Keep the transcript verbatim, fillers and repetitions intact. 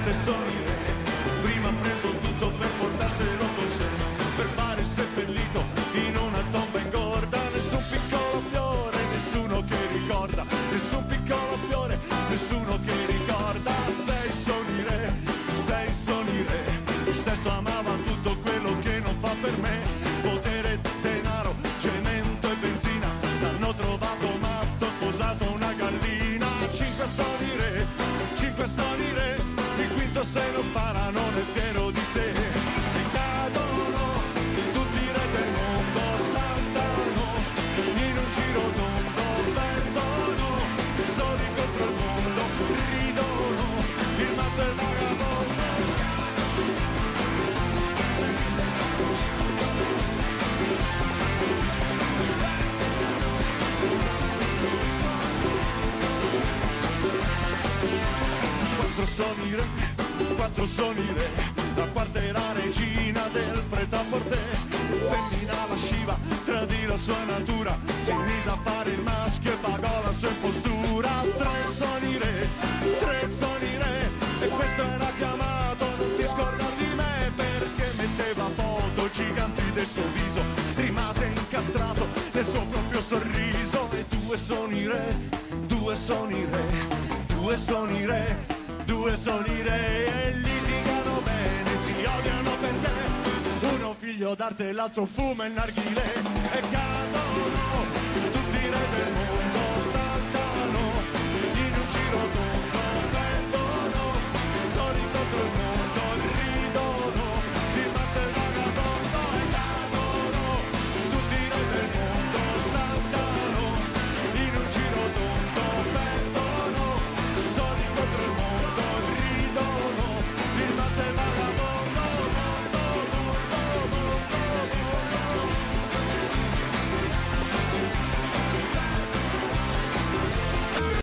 tre sono i re. Prima ha preso tutto per portarselo con sé, per fare il seppellito in una tomba ingorda. Nessun piccolo fiore, nessuno che ricorda, nessun piccolo fiore, nessuno che ricorda. Sei sono i re, sei sono i re. Il sesto amava tutto quello che non fa per me, potere, denaro, cemento e benzina. L'hanno trovato matto, sposato una gallina. Cinque sono i re, cinque sono i re. Il quinto se non spara non è fiero di sé. E cadono tutti i re del mondo, saltano in un giro tondo, perdono soli contro il mondo, ridono il matto e il vagabondo. Quattro sono i re, quattro sono i re. La quarta era regina del pret-à-porter. Femmina lasciva, tradì la sua natura, si mise a fare il maschio e pagò la sua impostura. Tre sono i re, tre sono i re. E questo era chiamato non ti scordar di me, perché metteva foto giganti del suo viso, rimase incastrato nel suo proprio sorriso. E due sono i re, due sono i re, due sono i re. Due sono i re e litigano bene, si odiano perché uno figlio d'arte e l'altro fuma il narghilè. E cadono